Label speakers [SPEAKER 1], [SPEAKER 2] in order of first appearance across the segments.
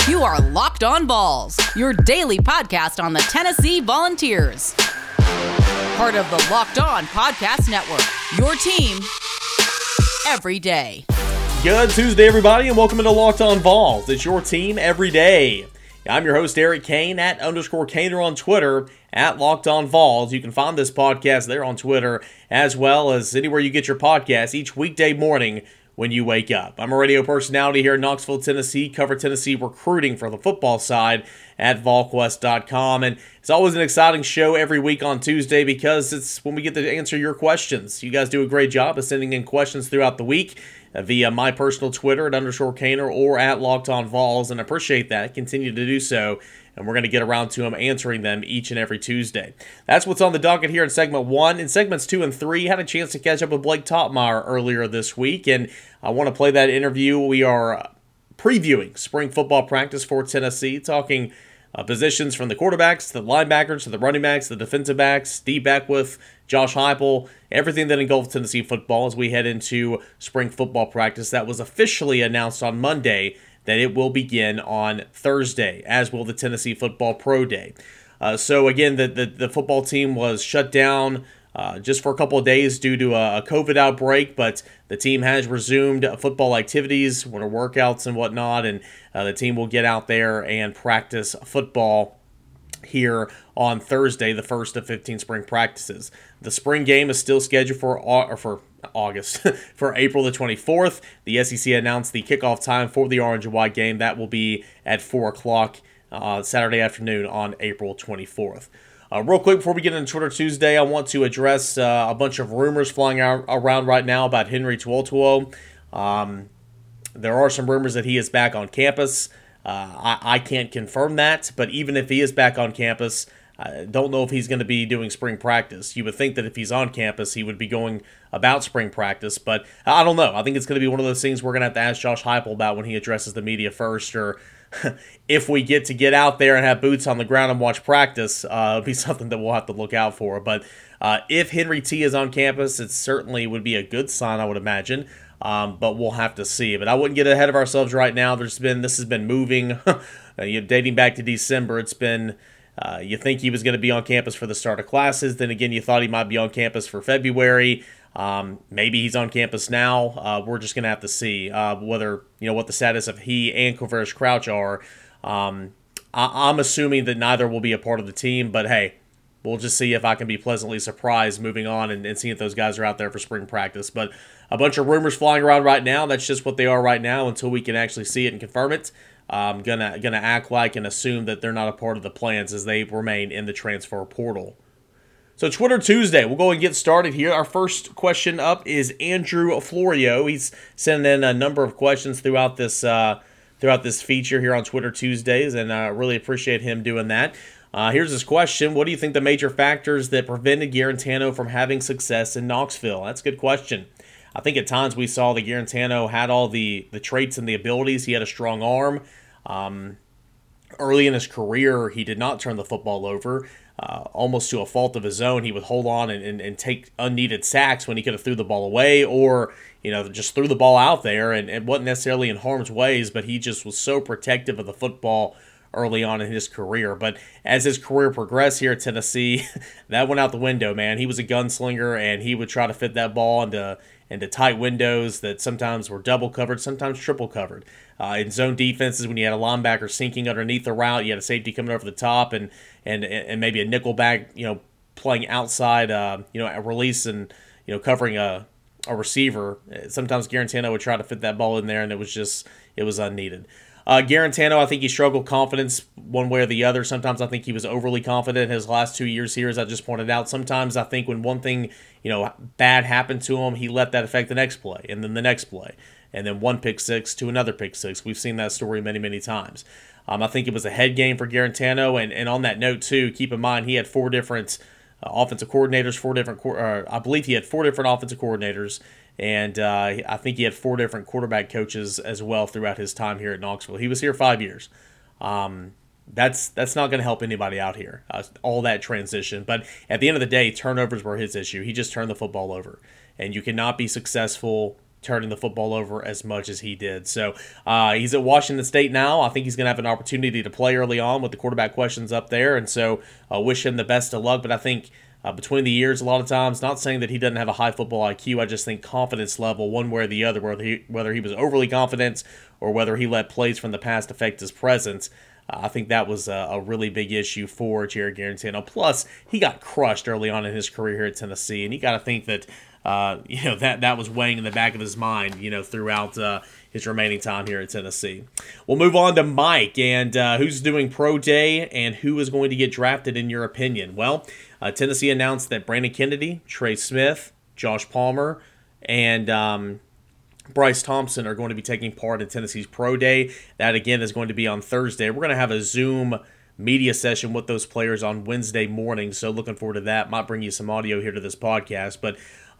[SPEAKER 1] You are Locked On Vols, your daily podcast on the Tennessee Volunteers. Part of the Locked On Podcast Network, your team every day.
[SPEAKER 2] Good Tuesday, everybody, and welcome into Locked On Vols. It's your team every day. I'm your host, Eric Kane, @_Kaner on Twitter, @Locked On Vols. You can find this podcast there on Twitter, as well as anywhere you get your podcasts each weekday morning when you wake up. I'm a radio personality here in Knoxville, Tennessee, cover Tennessee recruiting for the football side at VolQuest.com, and it's always an exciting show every week on Tuesday because it's when we get to answer your questions. You guys do a great job of sending in questions throughout the week via my personal Twitter @_Kaner or @LockedOnVols, and I appreciate that. Continue to do so, and we're going to get around to them answering them each and every Tuesday. That's what's on the docket here in Segment 1. In Segments 2 and 3, had a chance to catch up with Blake Toppmeyer earlier this week, and I want to play that interview. We are previewing spring football practice for Tennessee, talking positions from the quarterbacks, to the linebackers, to the running backs, the defensive backs, Steve Beckwith, Josh Heupel, everything that engulfs Tennessee football as we head into spring football practice. That was officially announced on Monday that it will begin on Thursday, as will the Tennessee Football Pro Day. So again, the football team was shut down just for a couple of days due to a COVID outbreak, but the team has resumed football activities, winter workouts and whatnot, and the team will get out there and practice football here on Thursday, the first of 15 spring practices. The spring game is still scheduled for August, for April the 24th. The SEC announced the kickoff time for the Orange and White game. That will be at 4 o'clock Saturday afternoon on April 24th. Real quick, before we get into Twitter Tuesday, I want to address a bunch of rumors flying around right now about Henry To'oTo'o. There are some rumors that he is back on campus. I can't confirm that, but even if he is back on campus, I don't know if he's going to be doing spring practice. You would think that if he's on campus, he would be going about spring practice, but I don't know. I think it's going to be one of those things we're going to have to ask Josh Heupel about when he addresses the media first, or if we get out there and have boots on the ground and watch practice, it'll be something that we'll have to look out for. But if Henry T is on campus, it certainly would be a good sign, I would imagine. But we'll have to see. But I wouldn't get ahead of ourselves right now. This has been moving, dating back to December. It's been, you think he was going to be on campus for the start of classes. Then again, you thought he might be on campus for February. Maybe he's on campus now. We're just going to have to see whether, what the status of he and Quavaris Crouch are. I'm assuming that neither will be a part of the team, but hey, we'll just see if I can be pleasantly surprised moving on and seeing if those guys are out there for spring practice. But a bunch of rumors flying around right now. That's just what they are right now until we can actually see it and confirm it. I'm gonna act like and assume that they're not a part of the plans as they remain in the transfer portal. So Twitter Tuesday, we'll go and get started here. Our first question up is Andrew Florio. He's sending in a number of questions throughout this feature here on Twitter Tuesdays, and I really appreciate him doing that. Here's his question. What do you think the major factors that prevented Guarantano from having success in Knoxville? That's a good question. I think at times we saw that Guarantano had all the traits and the abilities. He had a strong arm. Early in his career, he did not turn the football over. Almost to a fault of his own, he would hold on and take unneeded sacks when he could have threw the ball away, or just threw the ball out there and wasn't necessarily in harm's ways, but he just was so protective of the football early on in his career. But as his career progressed here at Tennessee, that went out the window, man. He was a gunslinger, and he would try to fit that ball into tight windows that sometimes were double covered, sometimes triple covered. In zone defenses, when you had a linebacker sinking underneath the route, you had a safety coming over the top, and maybe a nickel back, playing outside, a release and covering a receiver. Sometimes Guarantano would try to fit that ball in there, and it was unneeded. Guarantano, I think he struggled confidence one way or the other. Sometimes I think he was overly confident in his last 2 years here, as I just pointed out. Sometimes I think when one thing, bad happened to him, he let that affect the next play, and then the next play, and then one pick six to another pick six. We've seen that story many, many times. I think it was a head game for Guarantano, and on that note, too, keep in mind he had 4 different offensive coordinators, I believe he had 4 different offensive coordinators, and I think he had 4 different quarterback coaches as well throughout his time here at Knoxville. He was here 5 years. That's not going to help anybody out here, all that transition. But at the end of the day, turnovers were his issue. He just turned the football over. And you cannot be successful turning the football over as much as he did. So he's at Washington State now. I think he's going to have an opportunity to play early on with the quarterback questions up there, and so wish him the best of luck. But I think between the years, a lot of times, not saying that he doesn't have a high football IQ, I just think confidence level, one way or the other, whether he was overly confident or whether he let plays from the past affect his present, I think that was a really big issue for Jarrett Guarantano. Plus, he got crushed early on in his career here at Tennessee, and you got to think that that was weighing in the back of his mind, throughout his remaining time here at Tennessee. We'll move on to Mike, and who's doing pro day and who is going to get drafted in your opinion? Well, Tennessee announced that Brandon Kennedy, Trey Smith, Josh Palmer, and Bryce Thompson are going to be taking part in Tennessee's pro day. That, again, is going to be on Thursday. We're going to have a Zoom media session with those players on Wednesday morning, so looking forward to that. Might bring you some audio here to this podcast, but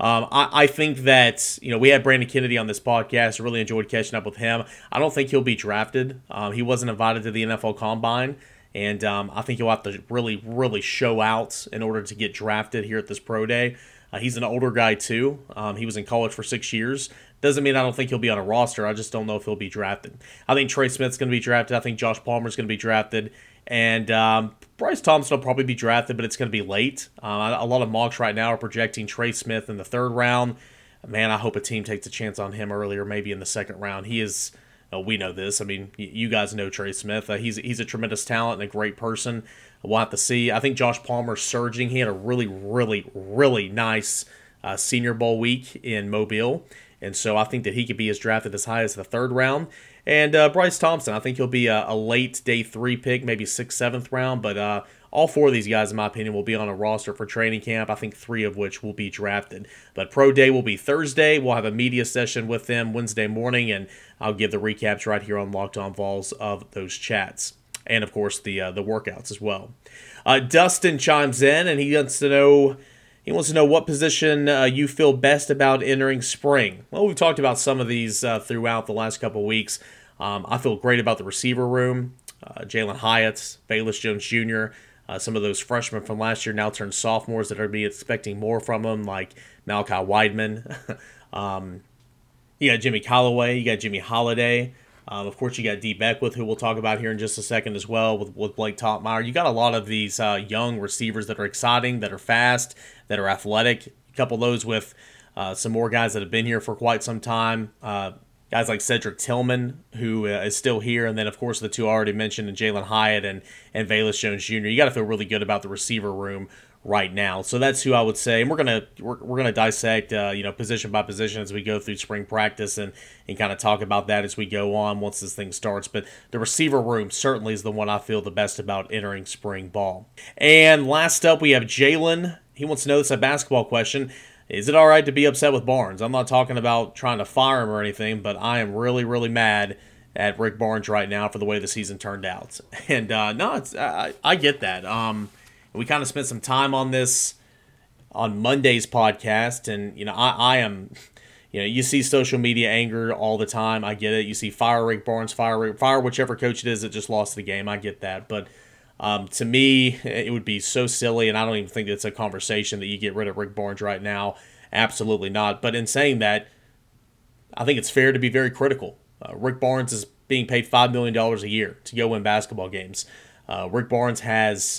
[SPEAKER 2] I think that, we had Brandon Kennedy on this podcast. Really enjoyed catching up with him. I don't think he'll be drafted. He wasn't invited to the NFL Combine, and I think he'll have to really, really show out in order to get drafted here at this pro day. He's an older guy, too. He was in college for 6 years. Doesn't mean I don't think he'll be on a roster. I just don't know if he'll be drafted. I think Trey Smith's going to be drafted. I think Josh Palmer's going to be drafted. And Bryce Thompson will probably be drafted, but it's going to be late. A lot of mocks right now are projecting Trey Smith in the 3rd round. Man, I hope a team takes a chance on him earlier, maybe in the 2nd round. He is, we know this. I mean, you guys know Trey Smith. He's a tremendous talent and a great person. We'll have to see. I think Josh Palmer's surging. He had a really, really, really nice Senior Bowl week in Mobile. And so I think that he could be drafted as high as the 3rd round. And Bryce Thompson, I think he'll be a late day 3 pick, maybe 6th, 7th round. But all 4 of these guys, in my opinion, will be on a roster for training camp. I think 3 of which will be drafted. But pro day will be Thursday. We'll have a media session with them Wednesday morning, and I'll give the recaps right here on Locked On Vols of those chats. And, of course, the workouts as well. Dustin chimes in, and he wants to know what position you feel best about entering spring. Well, we've talked about some of these throughout the last couple of weeks. I feel great about the receiver room. Jalen Hyatt, Bayless Jones Jr., some of those freshmen from last year now turned sophomores that are be expecting more from them, like Malachi Wideman. You got Jimmy Callaway. You got Jimmy Holiday. Of course, you got D. Beckwith, who we'll talk about here in just a second as well, with Blake Topmeyer. You got a lot of these young receivers that are exciting, that are fast, that are athletic. You couple those with some more guys that have been here for quite some time. Guys like Cedric Tillman, who is still here, and then, of course, the 2 already mentioned, and Jalen Hyatt and Bayless Jones Jr. You got to feel really good about the receiver room right now. So that's who I would say. And we're gonna dissect position by position as we go through spring practice and kind of talk about that as we go on once this thing starts. But the receiver room certainly is the one I feel the best about entering spring ball. And last up, we have Jalen. He wants to know, this is a basketball question. Is it all right to be upset with Barnes? I'm not talking about trying to fire him or anything, but I am really, really mad at Rick Barnes right now for the way the season turned out. And I get that. We kind of spent some time on this on Monday's podcast, and I am, you see social media anger all the time. I get it. You see fire Rick Barnes, fire whichever coach it is that just lost the game. I get that, but to me, it would be so silly, and I don't even think it's a conversation that you get rid of Rick Barnes right now. Absolutely not. But in saying that, I think it's fair to be very critical. Rick Barnes is being paid $5 million a year to go win basketball games. Rick Barnes has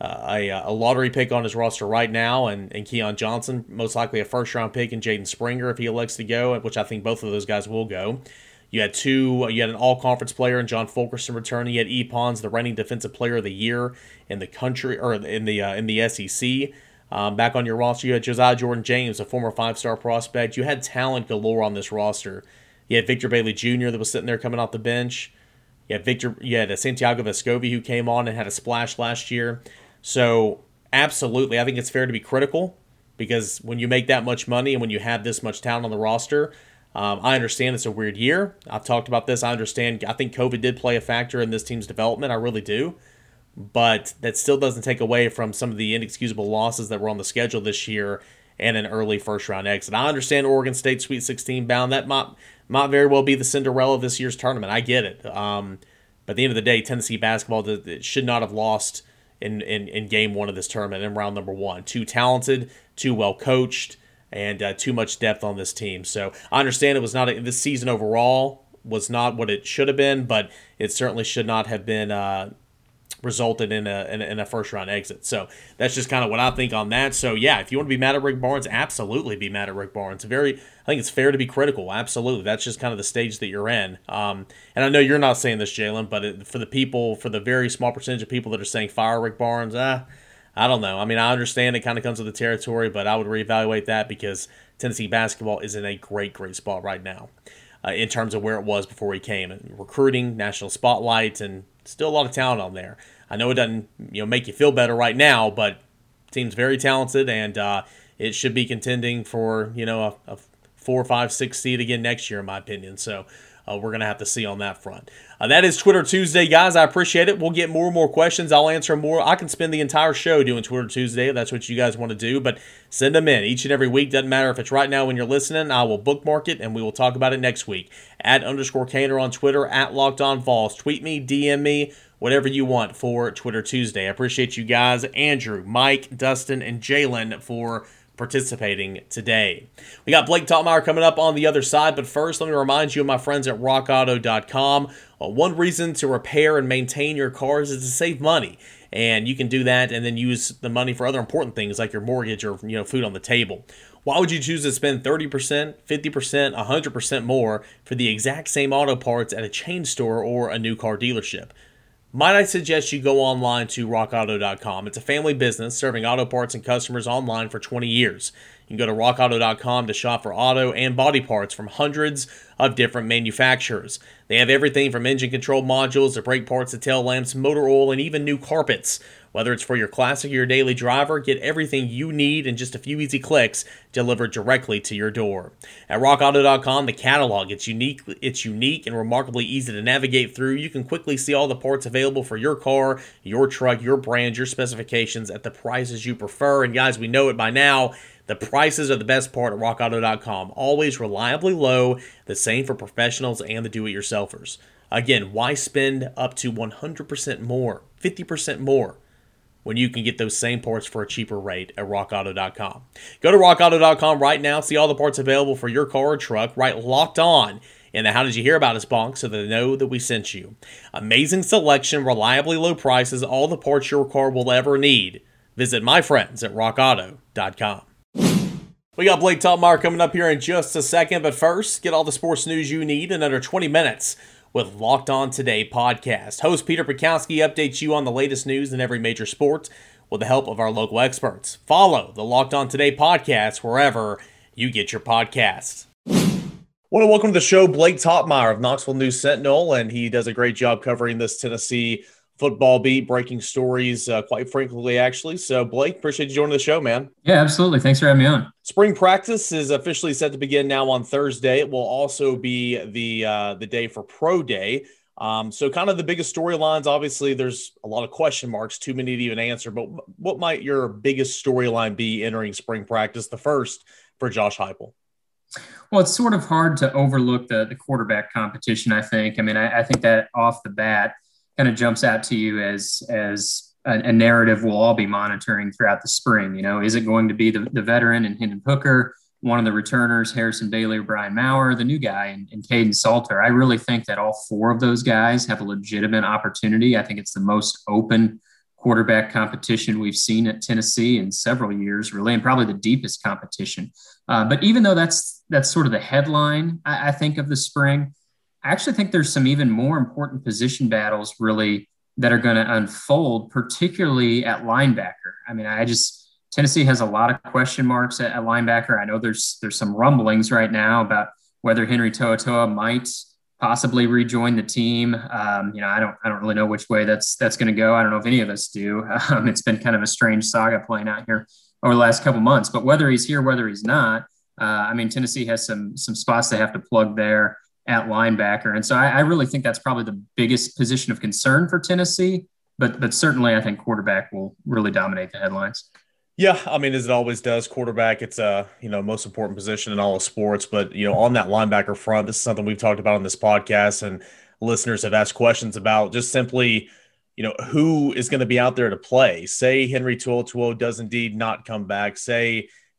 [SPEAKER 2] a lottery pick on his roster right now, and Keon Johnson, most likely a first-round pick, and Jaden Springer if he elects to go, which I think both of those guys will go. You had an all-conference player in John Fulkerson returning. You had E. Pons, the reigning defensive player of the year in the country, or in the SEC. Back on your roster, you had Josiah Jordan-James, a former 5-star prospect. You had talent galore on this roster. You had Victor Bailey Jr. that was sitting there coming off the bench. You had Santiago Vescovi, who came on and had a splash last year. So, absolutely, I think it's fair to be critical, because when you make that much money and when you have this much talent on the roster, I understand it's a weird year. I've talked about this. I understand. I think COVID did play a factor in this team's development. I really do. But that still doesn't take away from some of the inexcusable losses that were on the schedule this year and an early first-round exit. I understand Oregon State Sweet 16 bound. That might very well be the Cinderella of this year's tournament. I get it. But at the end of the day, Tennessee basketball should not have lost in game 1 of this tournament in round number 1. Too talented, too well coached. and too much depth on this team. So I understand it was not this season overall was not what it should have been, but it certainly should not have been resulted in a first round exit. So that's just kind of what I think on that. So yeah, if you want to be mad at Rick Barnes, absolutely be mad at Rick Barnes. I think it's fair to be critical. Absolutely, that's just kind of the stage that you're in. And I know you're not saying this, Jalen, but for the very small percentage of people that are saying fire Rick Barnes, I don't know. I mean, I understand it kind of comes with the territory, but I would reevaluate that because Tennessee basketball is in a great spot right now in terms of where it was before he came. And recruiting, national spotlight, and still a lot of talent on there. I know it doesn't make you feel better right now, but the team's very talented, and it should be contending for a 4, 5, 6 seed again next year, in my opinion. So we're going to have to see on that front. That is Twitter Tuesday, guys. I appreciate it. We'll get more and more questions. I'll answer more. I can spend the entire show doing Twitter Tuesday if that's what you guys want to do, but send them in each and every week. Doesn't matter if it's right now when you're listening. I will bookmark it, and we will talk about it next week. @_Caner on Twitter, @LockedOnVols. Tweet me, DM me, whatever you want for Twitter Tuesday. I appreciate you guys, Andrew, Mike, Dustin, and Jalen for participating today. We got Blake Toppmeyer coming up on the other side, but first let me remind you of my friends at rockauto.com. One reason to repair and maintain your cars is to save money, and you can do that and then use the money for other important things like your mortgage or food on the table. Why would you choose to spend 30%, 50%, 100% more for the exact same auto parts at a chain store or a new car dealership? Might I suggest you go online to rockauto.com. It's a family business serving auto parts and customers online for 20 years. You can go to rockauto.com to shop for auto and body parts from hundreds of different manufacturers. They have everything from engine control modules to brake parts to tail lamps, motor oil, and even new carpets. Whether it's for your classic or your daily driver, get everything you need in just a few easy clicks delivered directly to your door. At rockauto.com, the catalog, it's unique and remarkably easy to navigate through. You can quickly see all the parts available for your car, your truck, your brand, your specifications at the prices you prefer. And guys, we know it by now. The prices are the best part at rockauto.com. Always reliably low, the same for professionals and the do-it-yourselfers. Again, why spend up to 100% more, 50% more, when you can get those same parts for a cheaper rate at rockauto.com. Go to rockauto.com right now, see all the parts available for your car or truck, write Locked On in the How Did You Hear About Us box so they know that we sent you. Amazing selection, reliably low prices, all the parts your car will ever need. Visit my friends at rockauto.com. We got Blake Toppmeyer coming up here in just a second, but first, get all the sports news you need in under 20 minutes with Locked On Today podcast. Host Peter Bukowski updates you on the latest news in every major sport with the help of our local experts. Follow the Locked On Today podcast wherever you get your podcasts. I want to welcome to the show Blake Toppmeyer of Knoxville News Sentinel, and he does a great job covering this Tennessee football beat, breaking stories quite frequently, actually. So, Blake, appreciate you joining the show, man.
[SPEAKER 3] Yeah, absolutely. Thanks for having me on.
[SPEAKER 2] Spring practice is officially set to begin now on Thursday. It will also be the day for Pro Day. So kind of the biggest storylines, obviously, there's a lot of question marks, too many to even answer. But what might your biggest storyline be entering spring practice, the first for Josh Heupel?
[SPEAKER 3] Well, it's sort of hard to overlook the quarterback competition, I think. I mean, I think that off the bat kind of jumps out to you as a narrative we'll all be monitoring throughout the spring. Is it going to be the veteran in Hendon Hooker, one of the returners, Harrison Bailey or Brian Maurer, the new guy in Caden Salter? I really think that all four of those guys have a legitimate opportunity. I think it's the most open quarterback competition we've seen at Tennessee in several years, really, and probably the deepest competition. But even though that's sort of the headline, I think, of the spring, I actually think there's some even more important position battles really that are going to unfold, particularly at linebacker. I mean, Tennessee has a lot of question marks at linebacker. I know there's some rumblings right now about whether Henry To'oTo'o might possibly rejoin the team. I don't really know which way that's going to go. I don't know if any of us do. It's been kind of a strange saga playing out here over the last couple months. But whether he's here, whether he's not, Tennessee has some spots they have to plug there at linebacker. And so I really think that's probably the biggest position of concern for Tennessee, but certainly I think quarterback will really dominate the headlines.
[SPEAKER 2] Yeah, I mean, as it always does, quarterback, it's a most important position in all of sports. But, on that linebacker front, this is something we've talked about on this podcast and listeners have asked questions about, just simply, who is going to be out there to play. Say Henry To'oTo'o does indeed not come back. Say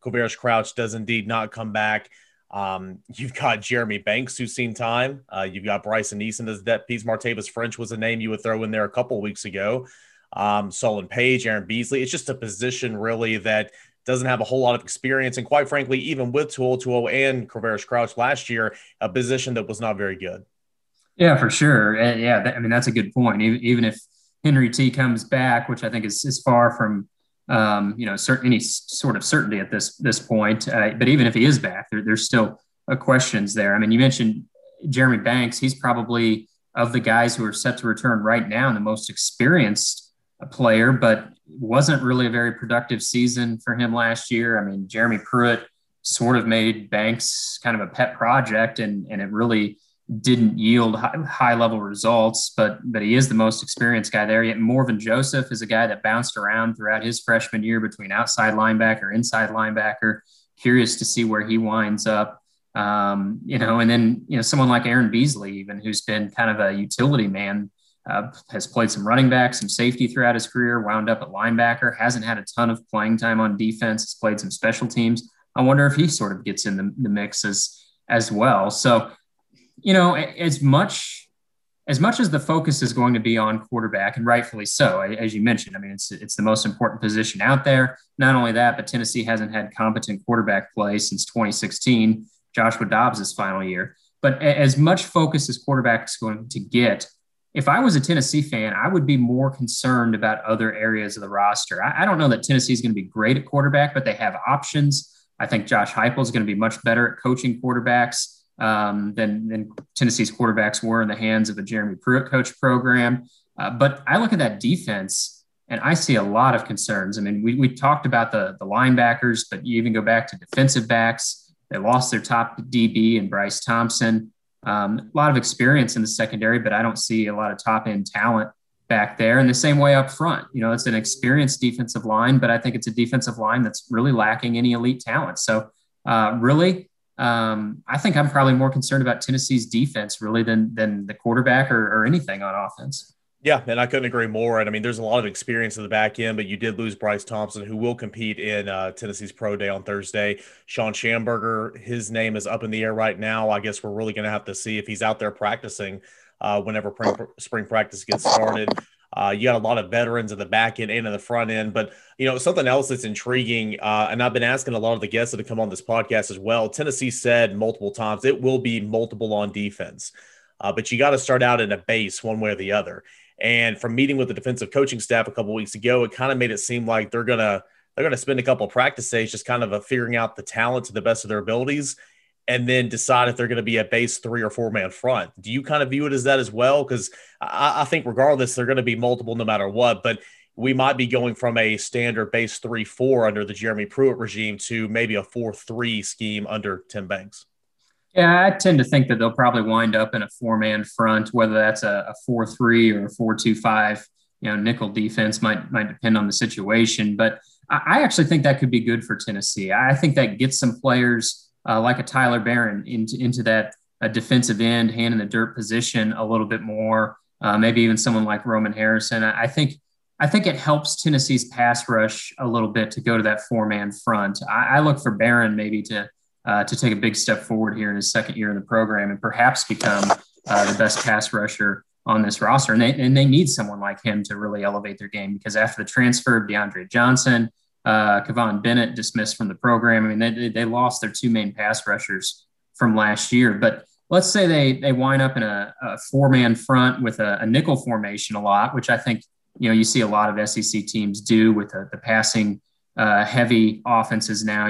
[SPEAKER 2] Quavaris Crouch does indeed not come back. You've got Jeremy Banks, who's seen time. You've got Bryson Eason as depth piece. Martavis French was a name you would throw in there a couple of weeks ago. Solon Page, Aaron Beasley. It's just a position really that doesn't have a whole lot of experience. And quite frankly, even with Tuo and Quavaris Crouch last year, a position that was not very good.
[SPEAKER 3] Yeah, for sure. I mean, that's a good point. Even if Henry T comes back, which I think is far from any sort of certainty at this point. But even if he is back, there's still questions there. I mean, you mentioned Jeremy Banks. He's probably, of the guys who are set to return right now, the most experienced player, but wasn't really a very productive season for him last year. I mean, Jeremy Pruitt sort of made Banks kind of a pet project, and it really didn't yield high level results, but he is the most experienced guy there. Yet Morven Joseph is a guy that bounced around throughout his freshman year between outside linebacker, inside linebacker. Curious to see where he winds up. And then someone like Aaron Beasley, even, who's been kind of a utility man, has played some running back, some safety throughout his career, wound up at linebacker, hasn't had a ton of playing time on defense, has played some special teams. I wonder if he sort of gets in the mix as well. So, as much as the focus is going to be on quarterback, and rightfully so, as you mentioned, I mean, it's the most important position out there. Not only that, but Tennessee hasn't had competent quarterback play since 2016, Joshua Dobbs' final year. But as much focus as quarterback is going to get, if I was a Tennessee fan, I would be more concerned about other areas of the roster. I don't know that Tennessee is going to be great at quarterback, but they have options. I think Josh Heupel is going to be much better at coaching quarterbacks than Tennessee's quarterbacks were in the hands of a Jeremy Pruitt coach program. But I look at that defense and I see a lot of concerns. I mean, we talked about the linebackers, but you even go back to defensive backs. They lost their top DB in Bryce Thompson. A lot of experience in the secondary, but I don't see a lot of top end talent back there. And the same way up front, it's an experienced defensive line, but I think it's a defensive line that's really lacking any elite talent. So I think I'm probably more concerned about Tennessee's defense really than the quarterback or anything on offense.
[SPEAKER 2] Yeah, and I couldn't agree more. And I mean, there's a lot of experience in the back end, but you did lose Bryce Thompson, who will compete in Tennessee's Pro Day on Thursday. Sean Schamberger, his name is up in the air right now. I guess we're really going to have to see if he's out there practicing whenever spring practice gets started. You got a lot of veterans in the back end and in the front end, but something else that's intriguing, and I've been asking a lot of the guests that have come on this podcast as well. Tennessee said multiple times it will be multiple on defense, but you got to start out in a base one way or the other. And from meeting with the defensive coaching staff a couple of weeks ago, it kind of made it seem like they're gonna spend a couple of practice days just kind of figuring out the talent to the best of their abilities, and then decide if they're going to be a base 3 or 4 man front. Do you kind of view it as that as well? Because I think regardless, they're going to be multiple no matter what, but we might be going from a standard base 3-4 under the Jeremy Pruitt regime to maybe a 4-3 scheme under Tim Banks.
[SPEAKER 3] Yeah, I tend to think that they'll probably wind up in a 4-man front, whether that's a 4-3 or a 4-2-5. Nickel defense might depend on the situation, but I actually think that could be good for Tennessee. I think that gets some players like a Tyler Barron into that defensive end, hand in the dirt position a little bit more. Maybe even someone like Roman Harrison. I think it helps Tennessee's pass rush a little bit to go to that 4-man front. I look for Barron maybe to take a big step forward here in his second year in the program and perhaps become the best pass rusher on this roster. And they need someone like him to really elevate their game, because after the transfer of DeAndre Johnson, Kevon Bennett dismissed from the program. I mean, they lost their 2 main pass rushers from last year. But let's say they wind up in a 4-man front with a nickel formation a lot, which I think, you see a lot of SEC teams do with the passing heavy offenses now.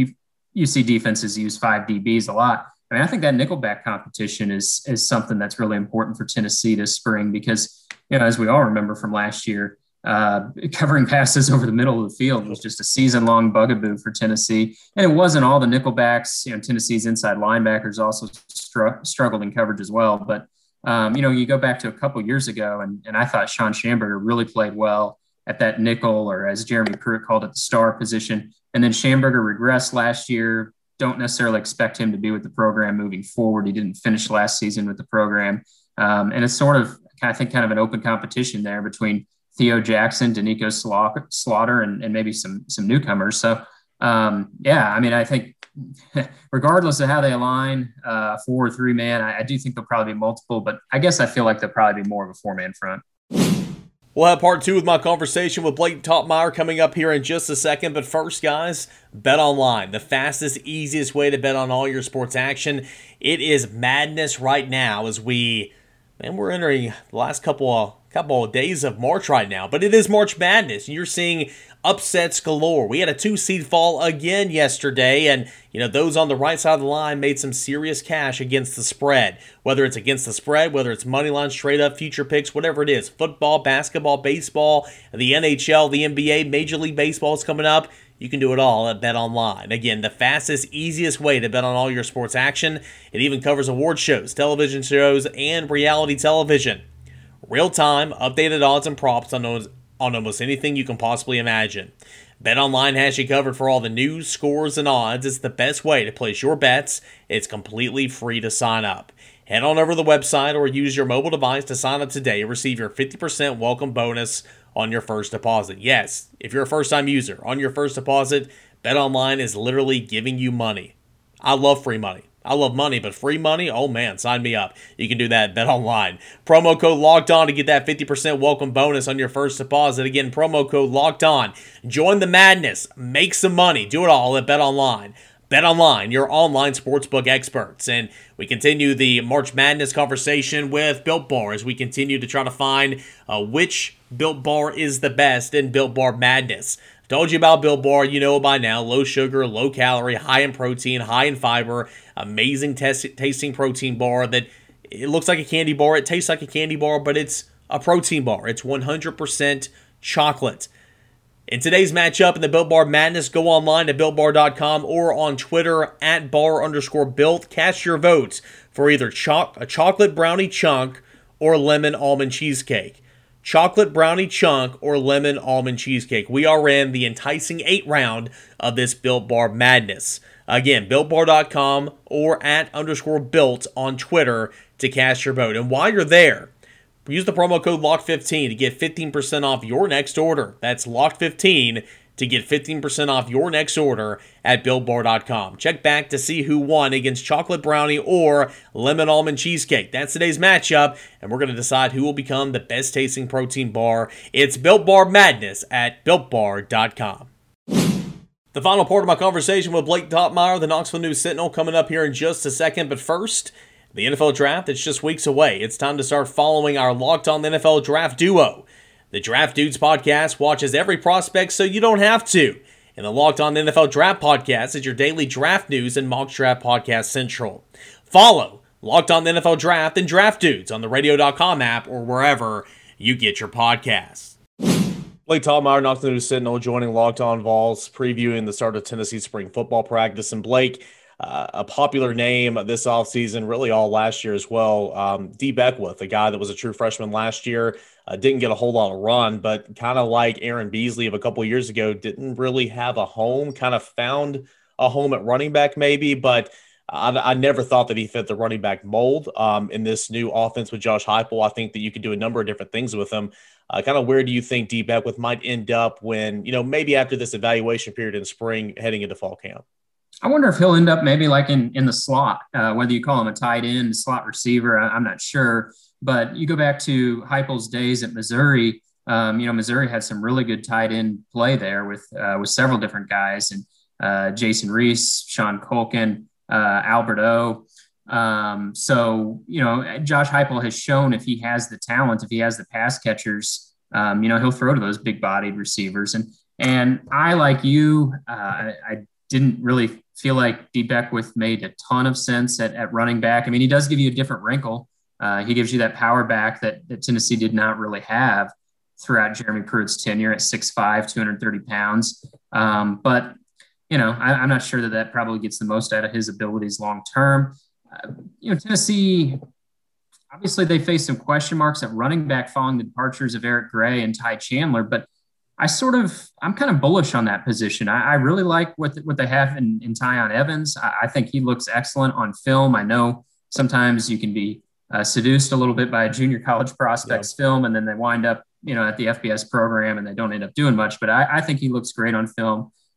[SPEAKER 3] You see defenses use 5 DBs a lot. I mean, I think that nickelback competition is something that's really important for Tennessee this spring, because, as we all remember from last year, covering passes over the middle of the field was just a season-long bugaboo for Tennessee. And it wasn't all the nickelbacks. Tennessee's inside linebackers also struggled in coverage as well. But, you go back to a couple years ago, and I thought Sean Schamberger really played well at that nickel, or as Jeremy Pruitt called it, the star position. And then Schamberger regressed last year. Don't necessarily expect him to be with the program moving forward. He didn't finish last season with the program. And it's sort of, I think, kind of an open competition there between Theo Jackson, Danico Slaughter, and maybe some newcomers. So Yeah, I mean, I think regardless of how they align, 4 or 3 man, I do think there'll probably be multiple, but I guess I feel like there'll probably be more of a 4-man front.
[SPEAKER 2] We'll have part 2 with my conversation with Blake Toppmeyer coming up here in just a second. But first, guys, Bet Online, the fastest, easiest way to bet on all your sports action. It is madness right now as we're entering the last couple of days of March right now. But it is March Madness, and you're seeing upsets galore. We had a 2-seed fall again yesterday, and those on the right side of the line made some serious cash against the spread. Whether it's against the spread, whether it's money line, straight up, future picks, whatever it is. Football, basketball, baseball, the NHL, the NBA, Major League Baseball is coming up. You can do it all at Bet Online. Again, the fastest, easiest way to bet on all your sports action. It even covers award shows, television shows, and reality television. Real-time, updated odds and props on almost anything you can possibly imagine. BetOnline has you covered for all the news, scores, and odds. It's the best way to place your bets. It's completely free to sign up. Head on over to the website or use your mobile device to sign up today and receive your 50% welcome bonus on your first deposit. Yes, if you're a first-time user, on your first deposit, BetOnline is literally giving you money. I love free money. I love money, but free money? Oh man, sign me up. You can do that at Bet Online. Promo code Locked On to get that 50% welcome bonus on your first deposit. Again, promo code Locked On. Join the madness. Make some money. Do it all at Bet Online. Bet Online, your online sportsbook experts. And we continue the March Madness conversation with Built Bar as we continue to try to find which Built Bar is the best in Built Bar Madness. Told you about Built Bar, you know by now. Low sugar, low calorie, high in protein, high in fiber. Amazing tasting protein bar that it looks like a candy bar. It tastes like a candy bar, but it's a protein bar. It's 100% chocolate. In today's matchup in the Built Bar Madness, go online to BuiltBar.com or on Twitter at @bar_built. Cast your votes for either a chocolate brownie chunk or lemon almond cheesecake. Chocolate brownie chunk or lemon almond cheesecake. We are in the enticing 8th round of this Built Bar Madness. Again, BuiltBar.com or @_built on Twitter to cast your vote. And while you're there, use the promo code LOCK15 to get 15% off your next order. That's LOCK15 to get 15% off your next order at BuiltBar.com. Check back to see who won against chocolate brownie or lemon almond cheesecake. That's today's matchup, and we're going to decide who will become the best tasting protein bar. It's Built Bar Madness at BuiltBar.com. The final part of my conversation with Blake Toppmeyer, the Knoxville News Sentinel, coming up here in just a second. But first, the NFL Draft, it's just weeks away. It's time to start following our Locked On NFL Draft duo. The Draft Dudes podcast watches every prospect so you don't have to. And the Locked On NFL Draft podcast is your daily draft news and mock draft podcast central. Follow Locked On NFL Draft and Draft Dudes on the radio.com app or wherever you get your podcasts. Blake Toppmeyer, Knoxville News Sentinel, joining Locked On Vols, previewing the start of Tennessee spring football practice. And Blake, a popular name this offseason, really all last year as well, D. Beckwith, a guy that was a true freshman last year, didn't get a whole lot of run, but kind of like Aaron Beasley of a couple of years ago, didn't really have a home, kind of found a home at running back maybe, but I never thought that he fit the running back mold in this new offense with Josh Heupel. I think that you could do a number of different things with him. Kind of where do you think D. Beckwith might end up when, maybe after this evaluation period in spring heading into fall camp?
[SPEAKER 3] I wonder if he'll end up maybe like in the slot, whether you call him a tight end, slot receiver, I'm not sure. But you go back to Heupel's days at Missouri, Missouri had some really good tight end play there with several different guys, and Jason Reese, Sean Culkin, Albert O. So, Josh Heupel has shown if he has the talent, if he has the pass catchers, he'll throw to those big-bodied receivers. And I, like you, I didn't really feel like D. Beckwith made a ton of sense at running back. I mean, he does give you a different wrinkle. He gives you that power back that Tennessee did not really have throughout Jeremy Pruitt's tenure at 6'5", 230 pounds. But, I'm not sure that probably gets the most out of his abilities long-term. Tennessee, obviously they face some question marks at running back following the departures of Eric Gray and Ty Chandler, but I'm kind of bullish on that position. I really like what they have in Tyon Evans. I think he looks excellent on film. I know sometimes you can be seduced a little bit by a junior college prospect's film, and then they wind up, at the FBS program and they don't end up doing much. But I think he looks great on film.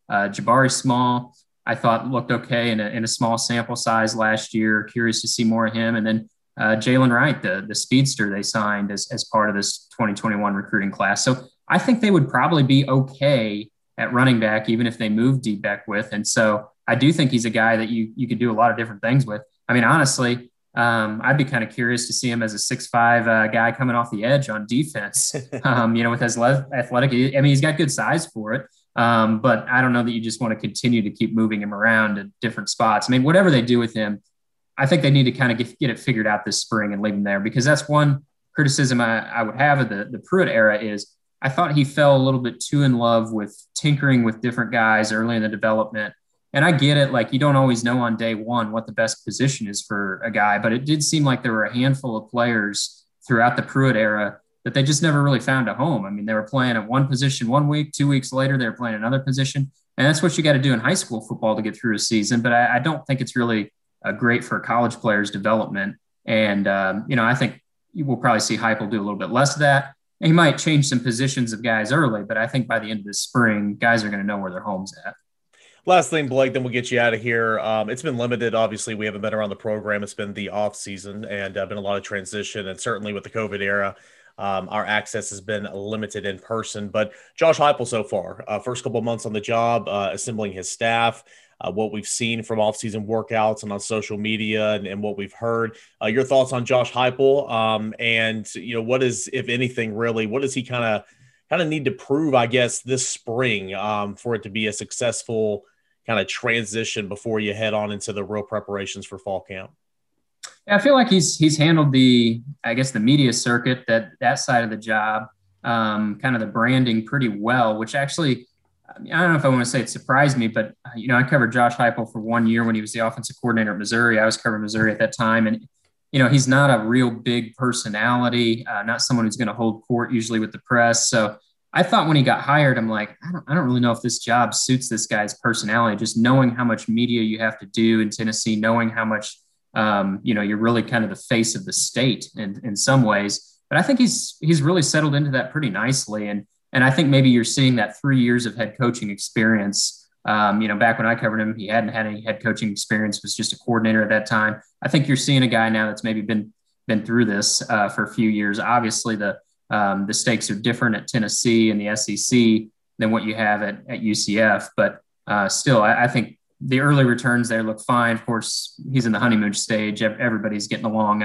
[SPEAKER 3] Jabari Small, I thought looked okay in a small sample size last year. Curious to see more of him. And then Jalen Wright, the speedster they signed as part of this 2021 recruiting class. So I think they would probably be okay at running back, even if they move D Beckwith. And so I do think he's a guy that you could do a lot of different things with. I mean, honestly, I'd be kind of curious to see him as a 6'5" guy coming off the edge on defense, with his athletic. I mean, he's got good size for it. But I don't know that you just want to continue to keep moving him around at different spots. I mean, whatever they do with him, I think they need to kind of get it figured out this spring and leave him there, because that's one criticism I would have of the Pruitt era is I thought he fell a little bit too in love with tinkering with different guys early in the development. And I get it. Like, you don't always know on day one what the best position is for a guy, but it did seem like there were a handful of players throughout the Pruitt era that they just never really found a home. I mean, they were playing at one position 1 week, 2 weeks later, they were playing another position. And that's what you got to do in high school football to get through a season. But I don't think it's really great for a college player's development. And, I think you will probably see Heupel do a little bit less of that. He might change some positions of guys early, but I think by the end of the spring, guys are going to know where their home's at.
[SPEAKER 2] Last thing, Blake, then we'll get you out of here. It's been limited. Obviously, we haven't been around the program. It's been the off season and been a lot of transition. And certainly with the COVID era, our access has been limited in person. But Josh Heupel so far, first couple of months on the job, assembling his staff, what we've seen from off-season workouts and on social media and what we've heard. Your thoughts on Josh Heupel, and what is, if anything, really, what does he kind of need to prove, I guess, this spring for it to be a successful kind of transition before you head on into the real preparations for fall camp?
[SPEAKER 3] Yeah, I feel like he's handled the media circuit, that side of the job, kind of the branding pretty well, which actually, I don't know if I want to say it surprised me, but, I covered Josh Heupel for 1 year when he was the offensive coordinator at Missouri. I was covering Missouri at that time. And, he's not a real big personality, not someone who's going to hold court usually with the press. So I thought when he got hired, I'm like, I don't really know if this job suits this guy's personality, just knowing how much media you have to do in Tennessee, knowing how much, you're really kind of the face of the state in some ways. But I think he's really settled into that pretty nicely. And I think maybe you're seeing that 3 years of head coaching experience. Back when I covered him, he hadn't had any head coaching experience, was just a coordinator at that time. I think you're seeing a guy now that's maybe been through this for a few years. Obviously, the stakes are different at Tennessee and the SEC than what you have at UCF. But still, I think the early returns there look fine. Of course, he's in the honeymoon stage. Everybody's getting along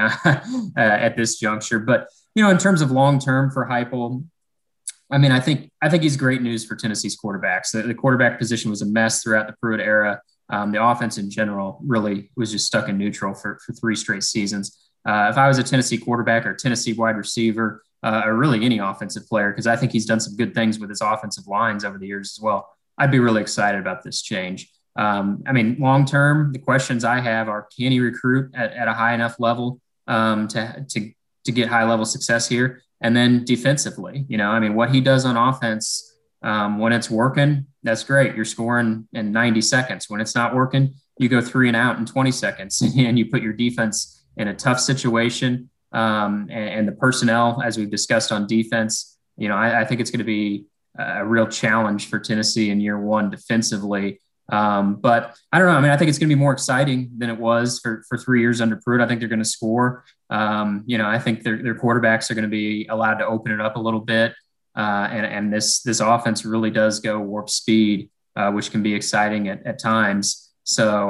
[SPEAKER 3] at this juncture. But, in terms of long-term for Heupel, I mean, I think he's great news for Tennessee's quarterbacks. The quarterback position was a mess throughout the Pruitt era. The offense in general really was just stuck in neutral for 3 straight seasons. If I was a Tennessee quarterback or Tennessee wide receiver, or really any offensive player, because I think he's done some good things with his offensive lines over the years as well, I'd be really excited about this change. Long-term, the questions I have are, can he recruit at a high enough level to get high-level success here? And then defensively, what he does on offense, when it's working, that's great. You're scoring in 90 seconds. When it's not working, you go 3 and out in 20 seconds and you put your defense in a tough situation. And the personnel, as we've discussed on defense, I think it's going to be a real challenge for Tennessee in year one defensively. But I don't know. I think it's going to be more exciting than it was for 3 years under Pruitt. I think they're going to score. I think their quarterbacks are going to be allowed to open it up a little bit. And this offense really does go warp speed, which can be exciting at times. So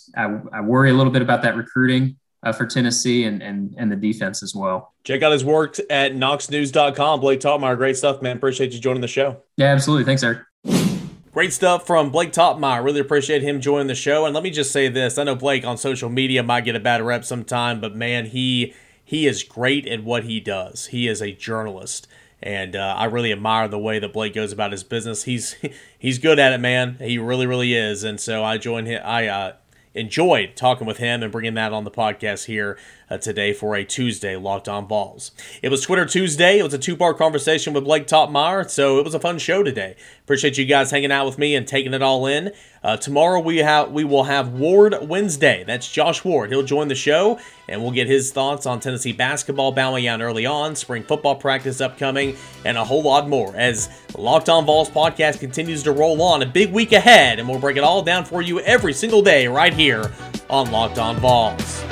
[SPEAKER 3] I worry a little bit about that recruiting for Tennessee and the defense as well. Check
[SPEAKER 2] out his work at knoxnews.com. Blake Topmeyer, great stuff, man. Appreciate you joining the show.
[SPEAKER 3] Yeah, absolutely. Thanks, Eric.
[SPEAKER 2] Great stuff from Blake Topmeyer. Really appreciate him joining the show. And let me just say this. I know Blake on social media might get a bad rep sometime, but man, he is great at what he does. He is a journalist. And I really admire the way that Blake goes about his business. He's good at it, man. He really, really is. And so I join him. enjoyed talking with him and bringing that on the podcast here today for a Tuesday Locked On Vols. It was Twitter Tuesday. It was a two-part conversation with Blake Toppmeyer, so it was a fun show today. Appreciate you guys hanging out with me and taking it all in. Tomorrow we will have Ward Wednesday. That's Josh Ward. He'll join the show, and we'll get his thoughts on Tennessee basketball bowing out early on, spring football practice upcoming, and a whole lot more as the Locked On Vols podcast continues to roll on. A big week ahead, and we'll break it all down for you every single day right here on Locked On Vols.